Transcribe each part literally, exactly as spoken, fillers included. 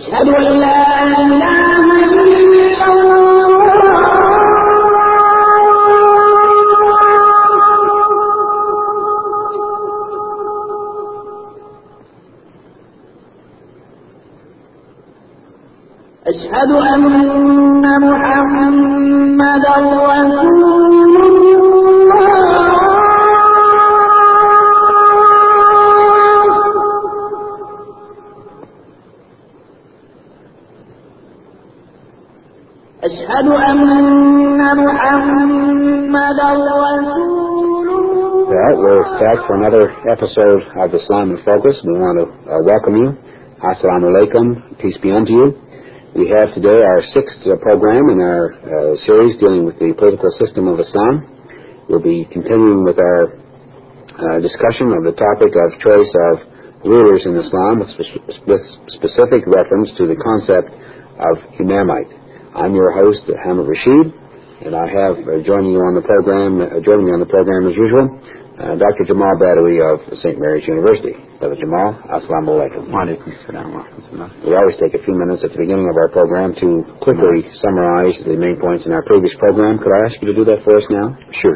أشهد أن لا إله إلا الله أشهد أن محمدا رسول الله أشهد أن محمدا رسول الله. We're back for another episode of Islam in Focus. We want to uh, welcome you. Assalamu alaikum. Peace be unto you. We have today our sixth uh, program in our uh, series dealing with the political system of Islam. We'll be continuing with our uh, discussion of the topic of choice of rulers in Islam with, spe- with specific reference to the concept of imamite. I'm your host, Hamid Rashid, and I have uh, joining you on the program, uh, joining me on the program as usual, uh, Doctor Jamal Badawi of Saint Mary's University. Brother Jamal, assalamu alaikum. Wa alaikum assalam wa rahmatullah. We always take a few minutes at the beginning of our program to quickly summarize the main points in our previous program. Could I ask you to do that for us now? Sure.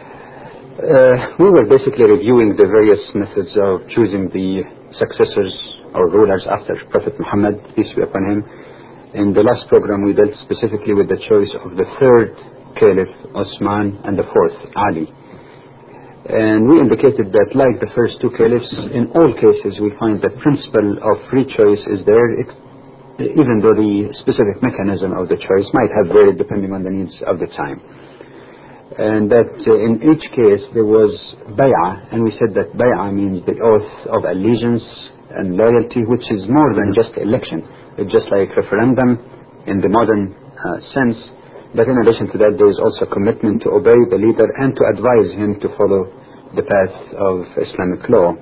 Uh, we were basically reviewing the various methods of choosing the successors or rulers after Prophet Muhammad, peace be upon him. In the last program, we dealt specifically with the choice of the third caliph, Osman, and the fourth, Ali. And we indicated that, like the first two caliphs, in all cases we find the principle of free choice is there, even though the specific mechanism of the choice might have varied depending on the needs of the time. And that uh, in each case there was bay'ah, and we said that bay'ah means the oath of allegiance and loyalty, which is more than just election. It's just like referendum in the modern uh, sense, but in addition to that there is also commitment to obey the leader and to advise him to follow the path of Islamic law.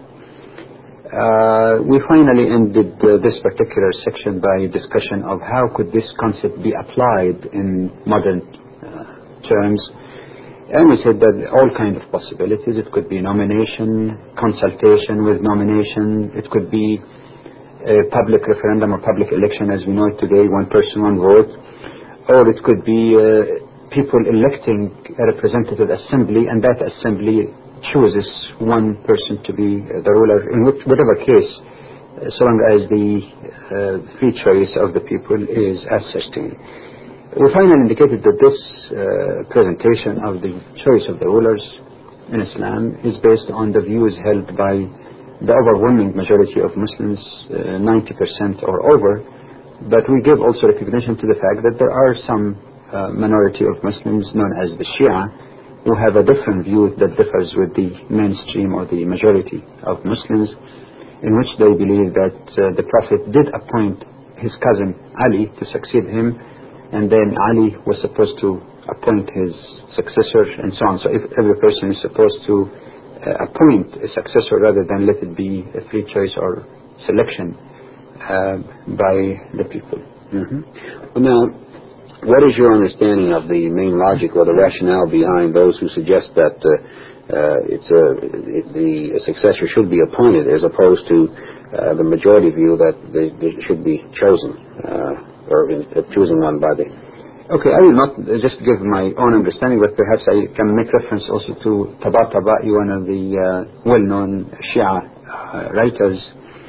Uh, we finally ended uh, this particular section by a discussion of how could this concept be applied in modern uh, terms. And we said that all kinds of possibilities. It could be nomination, consultation with nomination. It could be a public referendum or public election as we know it today, one person, one vote. Or it could be uh, people electing a representative assembly, and that assembly chooses one person to be uh, the ruler, in which, whatever case, uh, so long as the uh, free choice of the people is ascertained. We finally indicated that this uh, presentation of the choice of the rulers in Islam is based on the views held by the overwhelming majority of Muslims, uh, ninety percent or over, but we give also recognition to the fact that there are some uh, minority of Muslims known as the Shia who have a different view that differs with the mainstream or the majority of Muslims, in which they believe that uh, the Prophet did appoint his cousin Ali to succeed him, and then Ali was supposed to appoint his successor and so on. So if every person is supposed to uh, appoint a successor rather than let it be a free choice or selection uh, by the people. Mm-hmm. Well, now, what is your understanding of the main logic or the rationale behind those who suggest that uh, uh, it's a, it, the a successor should be appointed as opposed to uh, the majority view that they, they should be chosen? Uh, or in, uh, choosing one by the... Okay, I will not just give my own understanding, but perhaps I can make reference also to Tabatabai, one of the uh, well-known Shia uh, writers.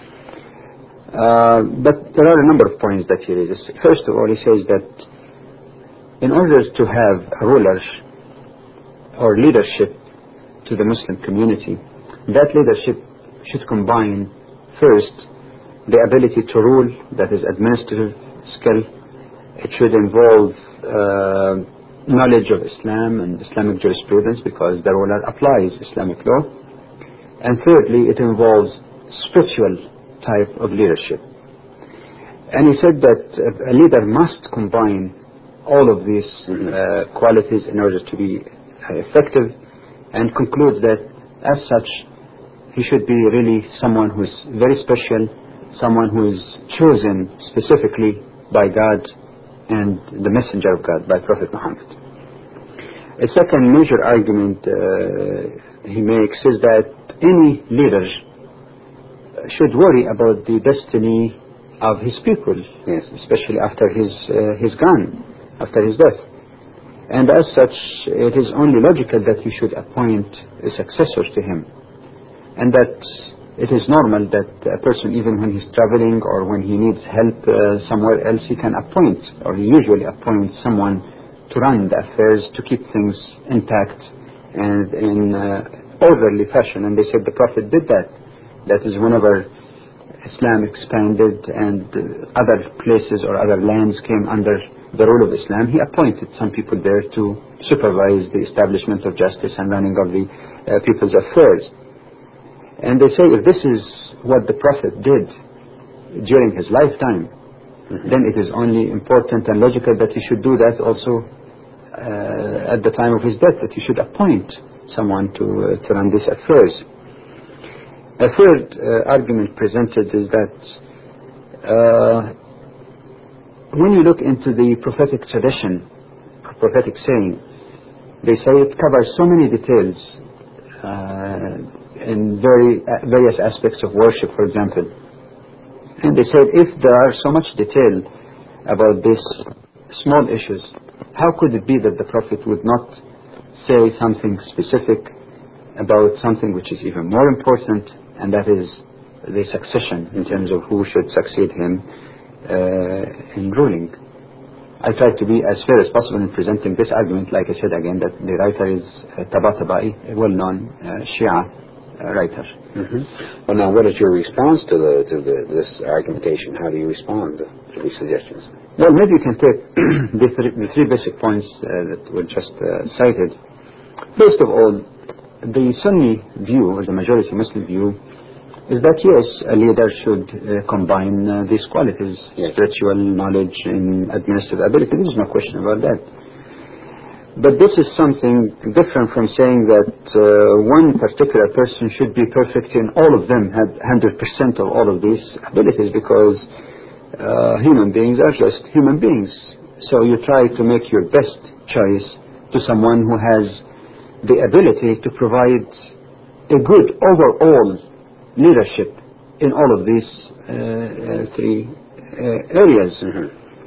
Uh, but there are a number of points that he raises. First of all, he says that in order to have a ruler or leadership to the Muslim community, that leadership should combine first the ability to rule, that is administrative skill. It should involve uh, knowledge of Islam and Islamic jurisprudence, because the ruler applies Islamic law. And thirdly, it involves spiritual type of leadership. And he said that a leader must combine all of these uh, qualities in order to be effective, and concludes that as such he should be really someone who is very special, someone who is chosen specifically by God and the messenger of God, by Prophet Muhammad. A second major argument uh, he makes is that any leader should worry about the destiny of his people, yes. especially after his uh, his gone, after his death. And as such, it is only logical that he should appoint a successor to him. And that it is normal that a person, even when he's traveling or when he needs help uh, somewhere else, he can appoint, or he usually appoints someone to run the affairs, to keep things intact and in uh, orderly fashion. And they said the Prophet did that. That is, whenever Islam expanded and uh, other places or other lands came under the rule of Islam, he appointed some people there to supervise the establishment of justice and running of the uh, people's affairs. And they say if this is what the Prophet did during his lifetime, mm-hmm. then it is only important and logical that he should do that also uh, at the time of his death, that he should appoint someone to, uh, to run these affairs. A third uh, argument presented is that uh, when you look into the prophetic tradition, prophetic saying, they say it covers so many details uh, in very uh, various aspects of worship, for example. And they said if there are so much detail about these small issues, how could it be that the Prophet would not say something specific about something which is even more important, and that is the succession in terms of who should succeed him uh, in ruling. I tried to be as fair as possible in presenting this argument. Like I said again, that the writer is uh, Tabatabai, a well-known uh, Shia uh, writer. Mm-hmm. Well, now, what is your response to the to the, this argumentation? How do you respond to these suggestions? Well, maybe you can take the, three, the three basic points uh, that were just uh, cited. First of all, the Sunni view, or the majority Muslim view, is that yes, a leader should uh, combine uh, these qualities, yes. spiritual knowledge and administrative ability. There is no question about that. But this is something different from saying that uh, one particular person should be perfect in all of them, have one hundred percent of all of these abilities, because uh, human beings are just human beings. So you try to make your best choice to someone who has the ability to provide a good overall leadership in all of these uh, uh, three uh, areas. Mm-hmm.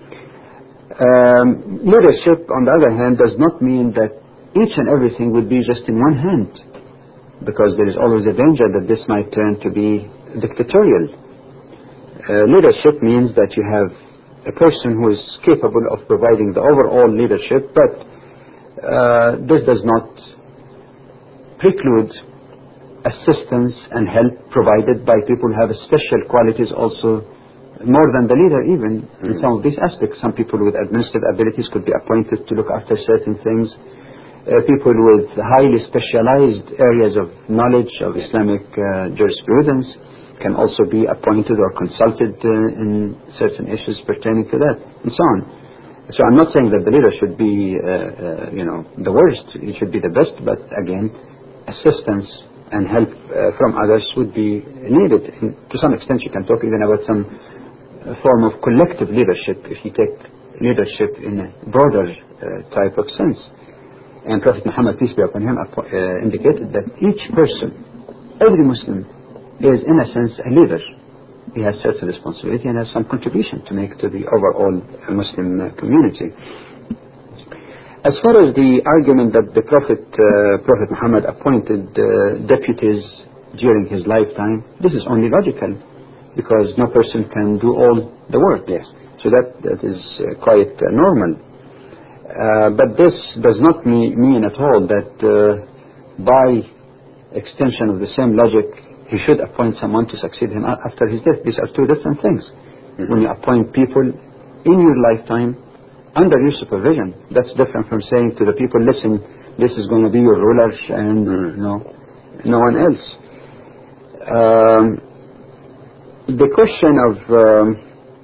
um, leadership, on the other hand, does not mean that each and everything would be just in one hand, because there is always a danger that this might turn to be dictatorial. Uh, leadership means that you have a person who is capable of providing the overall leadership, but uh, this does not preclude assistance and help provided by people who have special qualities also, more than the leader even, mm-hmm. in some of these aspects. Some people with administrative abilities could be appointed to look after certain things. Uh, people with highly specialized areas of knowledge of Islamic uh, jurisprudence can also be appointed or consulted uh, in certain issues pertaining to that, and so on. So I'm not saying that the leader should be, uh, uh, you know, the worst. He should be the best, but again, assistance and help uh, from others would be needed. And to some extent, you can talk even about some uh, form of collective leadership if you take leadership in a broader uh, type of sense. And Prophet Muhammad, peace be upon him, uh, indicated that each person, every Muslim, is in a sense a leader. He has certain responsibility and has some contribution to make to the overall Muslim uh, community. As far as the argument that the Prophet uh, Prophet Muhammad appointed uh, deputies during his lifetime, this is only logical, because no person can do all the work. Yes. So that, that is uh, quite uh, normal. Uh, but this does not mean, mean at all that uh, by extension of the same logic, he should appoint someone to succeed him after his death. These are two different things. Mm-hmm. When you appoint people in your lifetime, under your supervision, that's different from saying to the people, listen, this is going to be your ruler and mm. you know, no one else. Um, the question of um,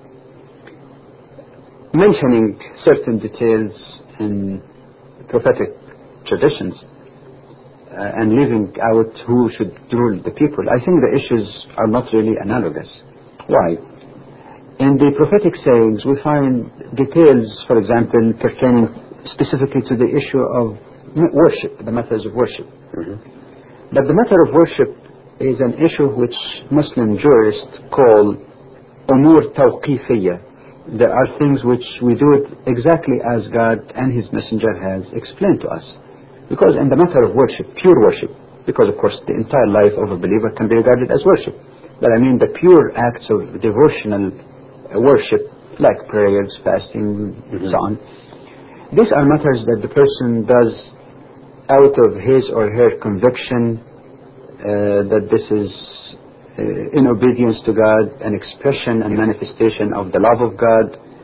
mentioning certain details in prophetic traditions uh, and leaving out who should rule the people, I think the issues are not really analogous. Why? In the prophetic sayings, we find details, for example, pertaining specifically to the issue of worship, the methods of worship. Mm-hmm. But the method of worship is an issue which Muslim jurists call أمور توقيفية. There are things which we do it exactly as God and His Messenger has explained to us. Because in the matter of worship, pure worship, because of course the entire life of a believer can be regarded as worship. But I mean the pure acts of devotional worship, like prayers, fasting, and so on. These are matters that the person does out of his or her conviction uh, that this is uh, in obedience to God, an expression and manifestation of the love of God,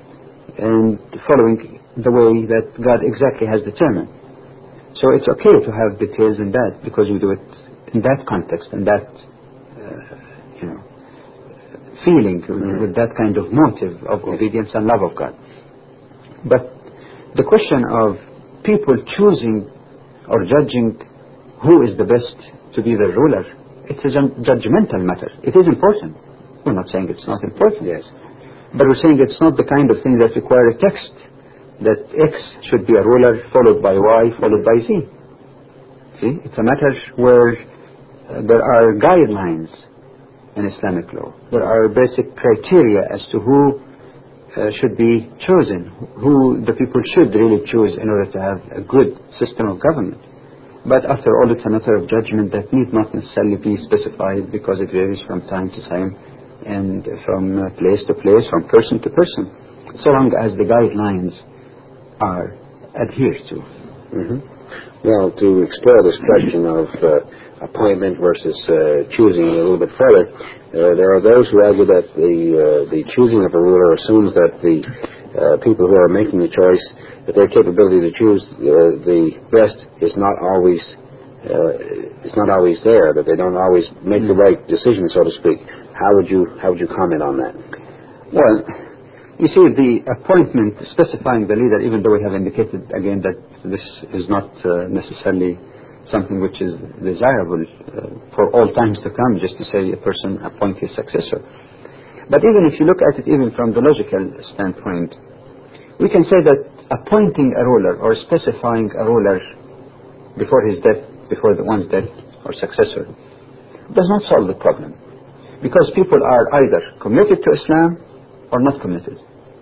and following the way that God exactly has determined. So it's okay to have details in that, because we do it in that context, in that uh, you know, feeling, mm-hmm. with that kind of motive of obedience and love of God. But the question of people choosing or judging who is the best to be the ruler, it's a judgmental matter. It is important. We're not saying it's not important. Yes. But we're saying it's not the kind of thing that requires a text, that X should be a ruler followed by Y followed by Z. See, it's a matter where uh, there are guidelines in Islamic law. There are basic criteria as to who uh, should be chosen, who the people should really choose in order to have a good system of government. But after all, it's a matter of judgment that need not necessarily be specified, because it varies from time to time and from uh, place to place, from person to person, so long as the guidelines are adhered to. Mm-hmm. Well, to explore this question of uh, appointment versus uh, choosing a little bit further, uh, there are those who argue that the uh, the choosing of a ruler assumes that the uh, people who are making the choice, that their capability to choose uh, the best is not always uh, is not always there, that they don't always make mm. the right decision, so to speak. How would you how would you comment on that? Well, you see, the appointment specifying the leader, even though we have indicated again that this is not uh, necessarily something which is desirable uh, for all times to come, just to say a person appoint his successor. But even if you look at it even from the logical standpoint, we can say that appointing a ruler or specifying a ruler before his death, before the one's death or successor, does not solve the problem. Because people are either committed to Islam or not committed.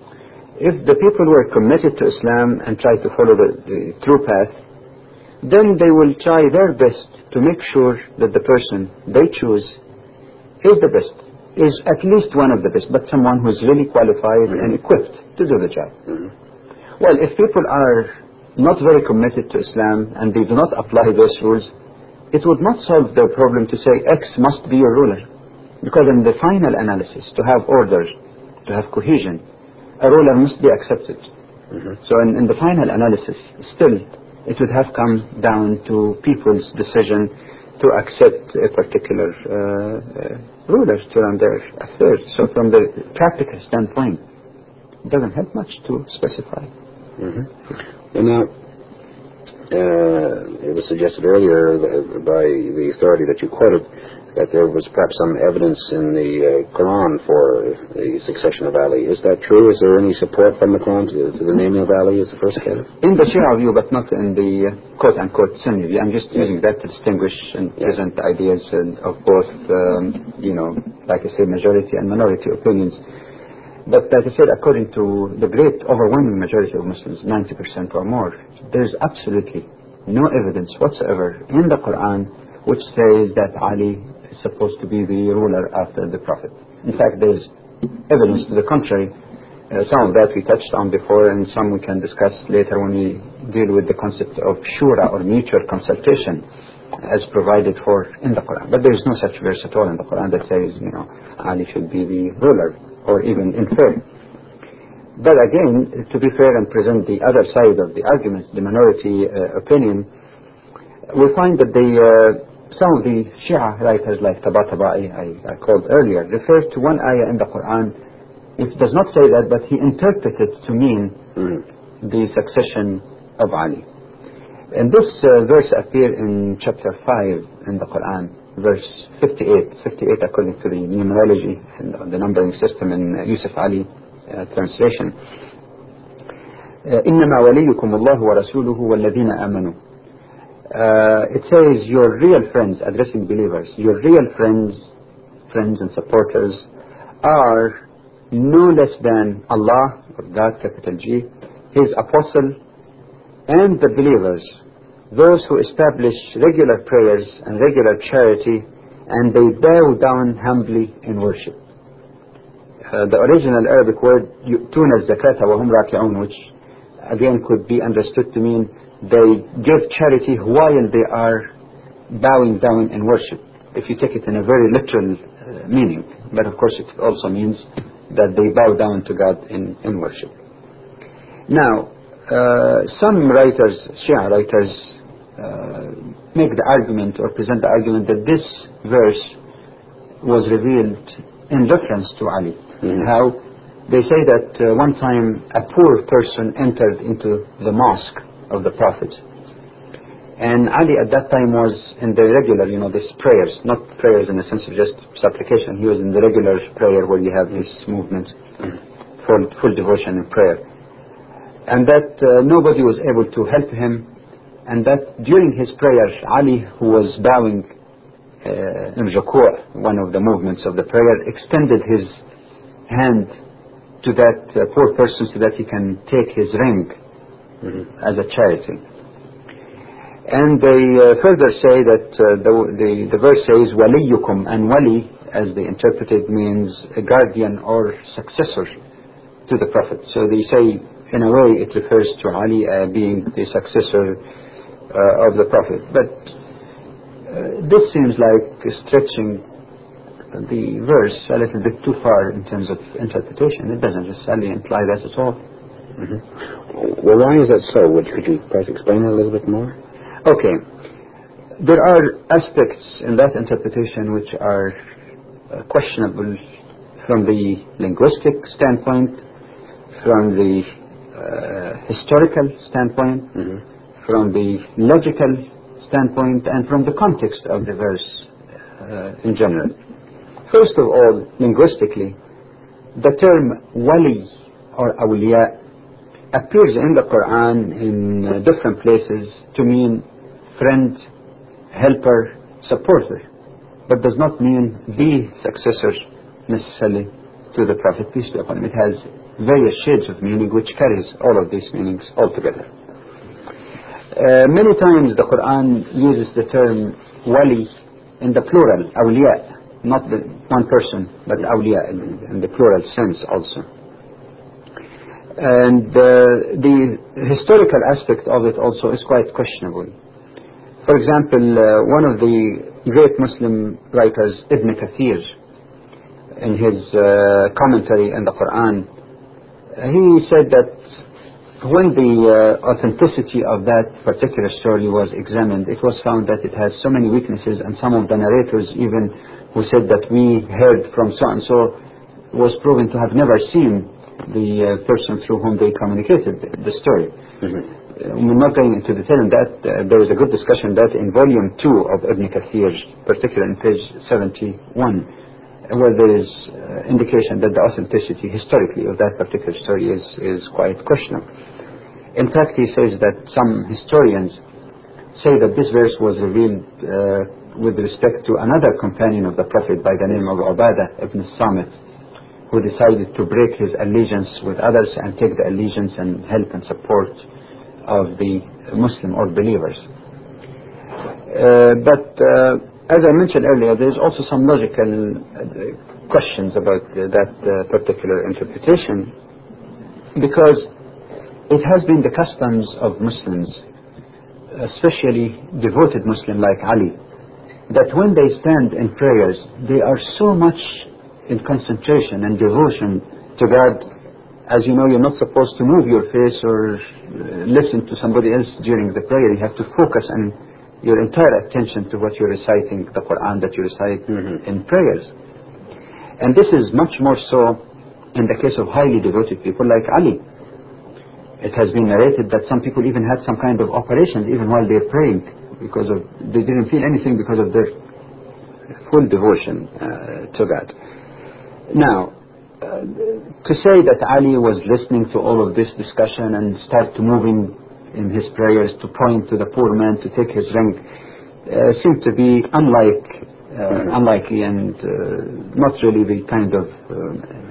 If the people were committed to Islam and try to follow the, the true path, then they will try their best to make sure that the person they choose is the best, is at least one of the best, but someone who is really qualified mm-hmm. and equipped to do the job. Mm-hmm. Well, if people are not very committed to Islam and they do not apply those rules, it would not solve their problem to say X must be your ruler. Because in the final analysis, to have order, to have cohesion, a ruler must be accepted. Mm-hmm. So in, in the final analysis, still, it would have come down to people's decision to accept a particular uh, uh, ruler to run their affairs. So from the practical standpoint, it doesn't have much to specify. Mm-hmm. And now, uh, it was suggested earlier by the authority that you quoted that there was perhaps some evidence in the uh, Quran for the succession of Ali. Is that true? Is there any support from the Quran to, to the naming of Ali as the first caliph? In the Shia view, but not in the uh, quote-unquote Sunni view. I'm just using that to distinguish and yeah. present ideas uh, of both, um, you know, like I say, majority and minority opinions. But like I said, according to the great overwhelming majority of Muslims, ninety percent or more, there's absolutely no evidence whatsoever in the Quran which says that Ali is supposed to be the ruler after the Prophet. In fact, there's evidence to the contrary. Uh, some of that we touched on before, and some we can discuss later when we deal with the concept of shura, or mutual consultation, as provided for in the Quran. But there is no such verse at all in the Quran that says, you know, Ali should be the ruler, or even infer. But again, to be fair and present the other side of the argument, the minority uh, opinion, we find that the uh, some of the Shia writers like Tabatabai, I, I called earlier, refer to one ayah in the Quran. It does not say that, but he interpreted it to mean mm. the succession of Ali. And this uh, verse appears in chapter five in the Quran, verse fifty-eight, fifty-eight according to the numerology and the numbering system in uh, Yusuf Ali uh, translation. إنما وليكم الله ورسوله والذين آمنوا. Uh, it says your real friends, addressing believers, your real friends, friends and supporters are no less than Allah, or God, capital G, His apostle, and the believers, those who establish regular prayers and regular charity, and they bow down humbly in worship. Uh, the original Arabic word يؤتون الزكاة وهم راكعون, which again could be understood to mean they give charity while they are bowing down in worship, if you take it in a very literal uh, meaning. But of course it also means that they bow down to God in, in worship. Now, uh, some writers, Shia writers, uh, make the argument or present the argument that this verse was revealed in reference to Ali. Mm-hmm. How they say that uh, one time a poor person entered into the mosque of the Prophet, and Ali at that time was in the regular, you know, these prayers, not prayers in the sense of just supplication. He was in the regular prayer where you have this movement, full, full devotion and prayer, and that uh, nobody was able to help him, and that during his prayer, Ali, who was bowing uh, in ruku', one of the movements of the prayer, extended his hand to that uh, poor person so that he can take his ring mm-hmm. as a charity. And they uh, further say that uh, the, the, the verse says waliyukum, and wali, as they interpret it, means a guardian or successor to the Prophet. So they say in a way it refers to Ali uh, being the successor uh, of the Prophet. But uh, this seems like stretching the verse a little bit too far in terms of interpretation. It doesn't necessarily imply that at all. Mm-hmm. Well, why is that so? Would, could you perhaps explain it a little bit more? Okay. There are aspects in that interpretation which are uh, questionable from the linguistic standpoint, from the uh, historical standpoint, mm-hmm. from the logical standpoint, and from the context of the verse uh, in general. First of all, linguistically, the term wali or awliya appears in the Quran in uh, different places to mean friend, helper, supporter, but does not mean the successor necessarily to the Prophet, peace be upon him. It has various shades of meaning which carries all of these meanings altogether. Uh, many times the Quran uses the term wali in the plural, awliya, not the one person, but awliya in, in the plural sense also. And uh, the historical aspect of it also is quite questionable. For example, uh, one of the great Muslim writers, Ibn Kathir, in his uh, commentary on the Quran, he said that when the uh, authenticity of that particular story was examined, it was found that it has so many weaknesses, and some of the narrators even who said that we heard from so-and-so was proven to have never seen the uh, person through whom they communicated the, the story. Mm-hmm. Uh, we're not going into detail on that. Uh, there is a good discussion that in volume two of Ibn Kathir, particularly in page seventy-one, where there is uh, indication that the authenticity historically of that particular story is, is quite questionable. In fact, he says that some historians say that this verse was revealed uh, with respect to another companion of the Prophet by the name of Ubadah ibn Samit, who decided to break his allegiance with others and take the allegiance and help and support of the Muslim or believers. Uh, but uh, as I mentioned earlier, there is also some logical uh, questions about uh, that uh, particular interpretation, because it has been the customs of Muslims, especially devoted Muslim like Ali, that when they stand in prayers, they are so much in concentration and devotion to God. As you know, you're not supposed to move your face or uh, listen to somebody else during the prayer. You have to focus on your entire attention to what you're reciting, the Quran that you recite mm-hmm. in prayers. And this is much more so in the case of highly devoted people like Ali. It has been narrated that some people even had some kind of operations even while they're praying, because of they didn't feel anything because of their full devotion uh, to God. Now, uh, to say that Ali was listening to all of this discussion and start moving in his prayers to point to the poor man to take his ring uh, seemed to be unlike, uh, unlikely and uh, not really the kind of uh,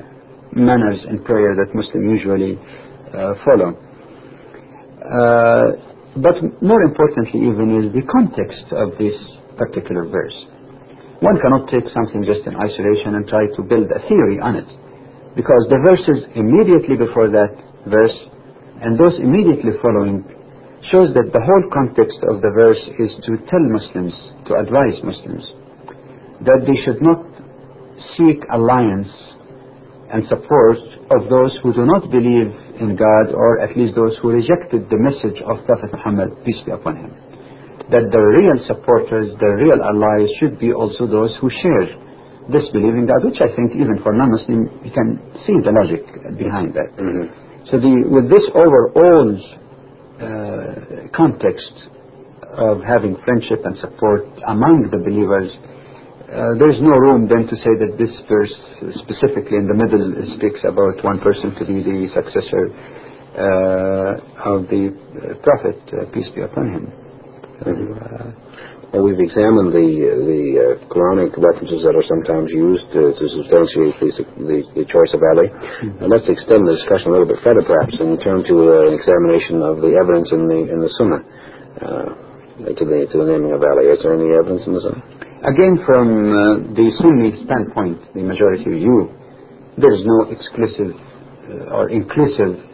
manners in prayer that Muslims usually uh, follow. Uh, but more importantly even is the context of this particular verse. One cannot take something just in isolation and try to build a theory on it, because the verses immediately before that verse and those immediately following shows that the whole context of the verse is to tell Muslims, to advise Muslims, that they should not seek alliance and support of those who do not believe in God, or at least those who rejected the message of Prophet Muhammad, peace be upon him. That the real supporters, the real allies should be also those who share this belief in God, which I think even for non-Muslim you can see the logic behind that. Mm-hmm. So the, with this overall uh, context of having friendship and support among the believers, Uh, there is no room then to say that this verse specifically in the middle speaks about one person to be the successor uh, of the uh, Prophet, uh, peace be upon him. Mm-hmm. uh, well, we've examined the the uh, Quranic references that are sometimes used to, to substantiate the, the, the choice of Ali. Mm-hmm. And let's extend the discussion a little bit further, perhaps, and turn to uh, an examination of the evidence in the in the Sunnah uh, to the to the naming of Ali. Is there any evidence in the Sunnah? Again, from uh, the Sunni standpoint, the majority view, there is no exclusive uh, or inclusive uh,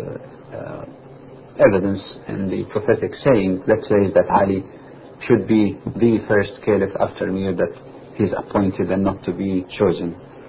uh, evidence in the prophetic saying that says that Ali should be the first caliph after me, that he is appointed and not to be chosen.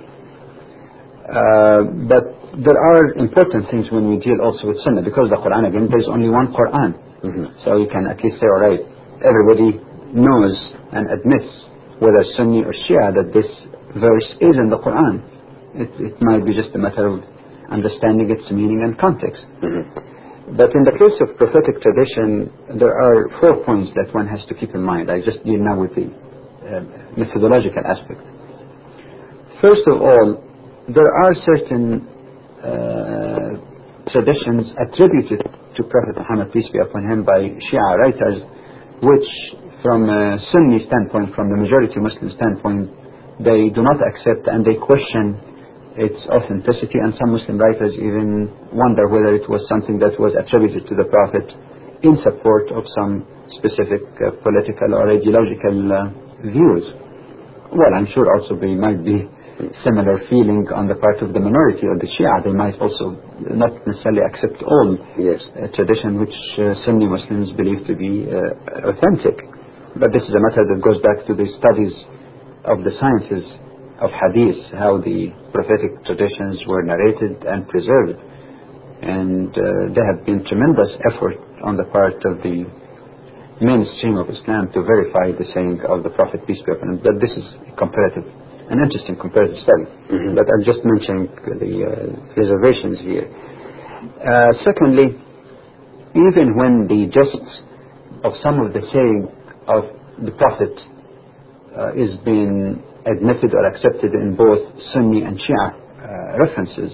Uh, but there are important things when we deal also with Sunnah, because the Quran, again, there is only one Quran. Mm-hmm. So you can at least say, all right, everybody knows and admits, whether Sunni or Shia, that this verse is in the Quran. It, it might be just a matter of understanding its meaning and context. Mm-hmm. But in the case of prophetic tradition, there are four points that one has to keep in mind. I just deal now with the uh, methodological aspect. First of all, there are certain uh, traditions attributed to Prophet Muhammad, peace be upon him, by Shia writers, which from a Sunni standpoint, from the majority Muslim standpoint, they do not accept and they question its authenticity, and some Muslim writers even wonder whether it was something that was attributed to the Prophet in support of some specific uh, political or ideological uh, views. Well, I'm sure also there might be similar feeling on the part of the minority of the Shia. They might also not necessarily accept all yes. uh, tradition which uh, Sunni Muslims believe to be uh, authentic. But this is a matter that goes back to the studies of the sciences of hadith, how the prophetic traditions were narrated and preserved. And uh, there have been tremendous effort on the part of the mainstream of Islam to verify the saying of the Prophet, peace be upon him. But this is comparative, an interesting comparative study. Mm-hmm. But I'm just mentioning the uh, reservations here. Uh, secondly, even when the gist of some of the saying of the Prophet uh, is being admitted or accepted in both Sunni and Shia uh, references,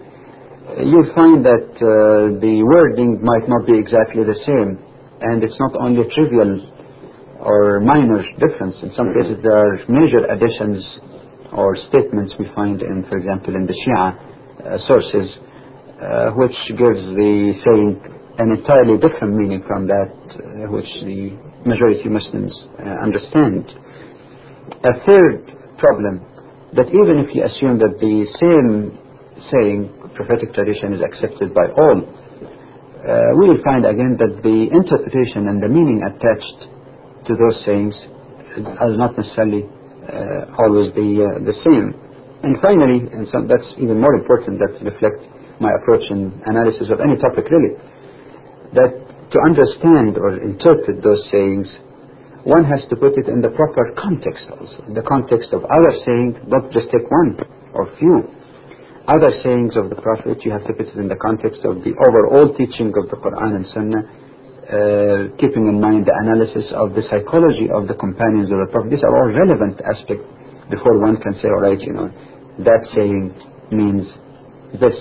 you'll find that uh, the wording might not be exactly the same, and it's not only a trivial or minor difference. In some cases there are major additions or statements we find in, for example, in the Shia uh, sources, uh, which gives the saying an entirely different meaning from that uh, which the majority Muslims uh, understand. A third problem, that even if you assume that the same saying, prophetic tradition, is accepted by all, uh, we will find again that the interpretation and the meaning attached to those sayings are not necessarily uh, always the, uh, the same. And finally, and so that's even more important, that reflects my approach in analysis of any topic really, that to understand or interpret those sayings, one has to put it in the proper context also. In the context of other sayings, not just take one or few. Other sayings of the Prophet, you have to put it in the context of the overall teaching of the Quran and Sunnah, uh, keeping in mind the analysis of the psychology of the companions of the Prophet. These are all relevant aspects before one can say, all right, you know, that saying means this.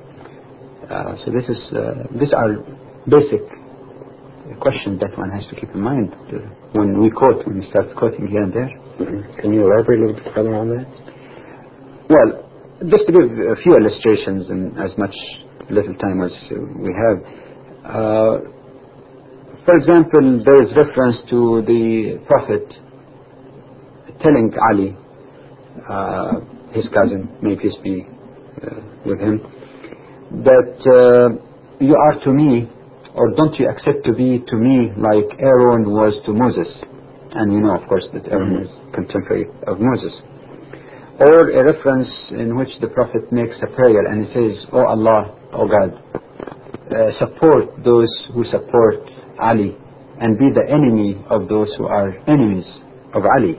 Uh, so this is, uh, these are basic questions that one has to keep in mind uh, when we quote, when we start quoting here and there. Mm-hmm. Can you elaborate a little bit further on that? Well, just to give a few illustrations in as much little time as we have. Uh, for example, there is reference to the Prophet telling Ali, uh, his cousin, may peace be uh, with him, that uh, you are to me, or don't you accept to be to me like Aaron was to Moses? And you know, of course, that Aaron is contemporary of Moses. Or a reference in which the Prophet makes a prayer and he says, "Oh Allah, oh God, uh, support those who support Ali and be the enemy of those who are enemies of Ali."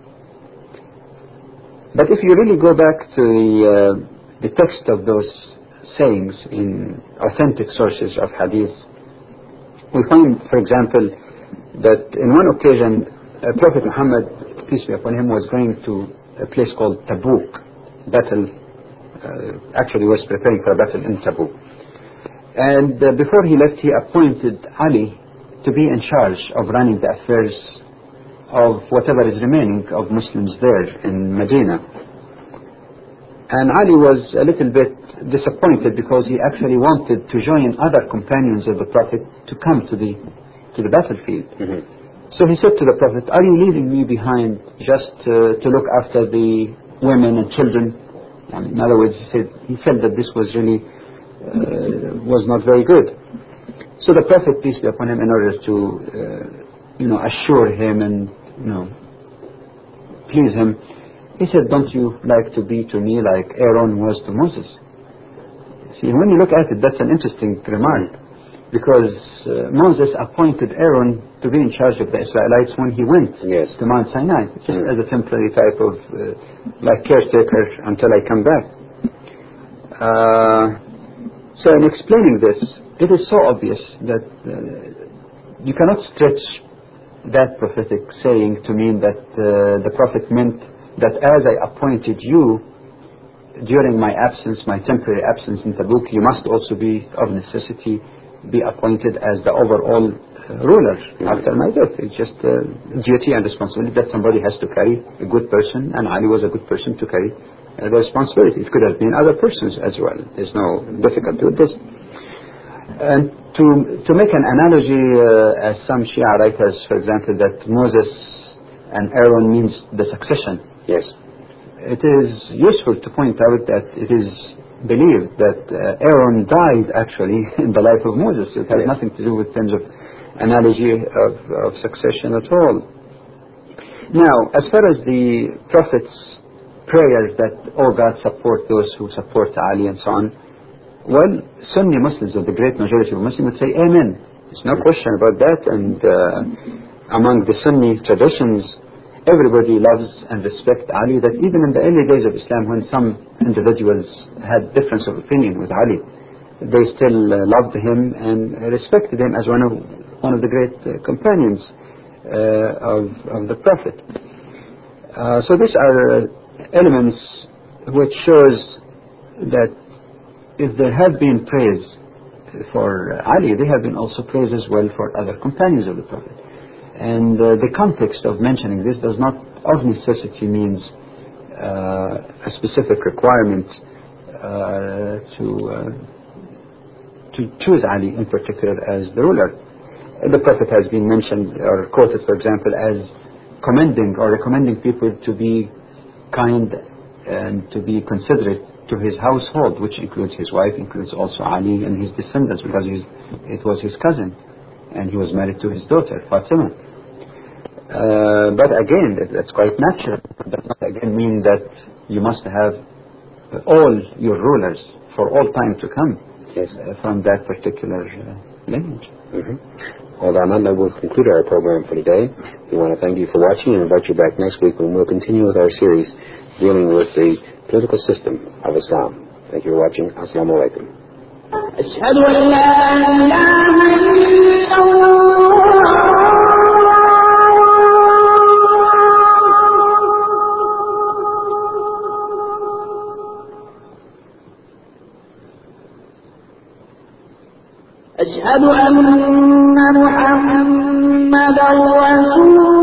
But if you really go back to the, uh, the text of those sayings in authentic sources of hadith, we find, for example, that in one occasion, uh, Prophet Muhammad, peace be upon him, was going to a place called Tabuk. Battle, uh, actually was preparing for a battle in Tabuk. And uh, before he left, he appointed Ali to be in charge of running the affairs of whatever is remaining of Muslims there in Medina. And Ali was a little bit disappointed because he actually wanted to join other companions of the Prophet to come to the to the battlefield. Mm-hmm. So he said to the Prophet, "Are you leaving me behind just uh, to look after the women and children?" And in other words, he said he felt that this was really uh, was not very good. So the Prophet, peace be upon him, in order to uh, you know assure him and you know please him, he said, "Don't you like to be to me like Aaron was to Moses?" See, when you look at it, that's an interesting remark. Because uh, Moses appointed Aaron to be in charge of the Israelites when he went yes. to Mount Sinai, just mm. as a temporary type of uh, like caretaker until I come back. Uh, so in explaining this, it is so obvious that uh, you cannot stretch that prophetic saying to mean that uh, the Prophet meant that as I appointed you during my absence, my temporary absence in Tabuk, you must also be of necessity be appointed as the overall uh, ruler mm-hmm. after my death. It's just a uh, duty and responsibility that somebody has to carry, a good person, and Ali was a good person to carry uh, the responsibility. It could have been other persons as well. There's no difficulty with this. And to to make an analogy, uh, as some Shia writers, for example, that Moses and Aaron means the succession. Yes. It is useful to point out that it is believed that uh, Aaron died actually in the life of Moses. It has yes. nothing to do with terms of analogy of, of succession at all. Now, as far as the Prophet's prayers that, "Oh God, support those who support Ali," and so on, well, Sunni Muslims, of the great majority of Muslims, would say Amen. There's no question about that. And uh, among the Sunni traditions, everybody loves and respects Ali, that even in the early days of Islam, when some individuals had difference of opinion with Ali, they still uh, loved him and respected him as one of one of the great uh, companions uh, of, of the Prophet. Uh, so these are uh, elements which shows that if there have been praise for Ali, there have been also praise as well for other companions of the Prophet. And uh, the context of mentioning this does not of necessity means uh, a specific requirement uh, to uh, to choose Ali in particular as the ruler. The Prophet has been mentioned or quoted, for example, as commending or recommending people to be kind and to be considerate to his household, which includes his wife, includes also Ali and his descendants, because he's, it was his cousin and he was married to his daughter, Fatima. Uh, but again, that, that's quite natural. It does not again mean that you must have all your rulers for all time to come yes. uh, from that particular uh, lineage. Mm-hmm. Well, Armando, we'll conclude our program for today. We want to thank you for watching and invite you back next week when we'll continue with our series dealing with the political system of Islam. Thank you for watching. Assalamu alaikum. أشهد أن لا إله إلا الله أشهد أن محمدا رسول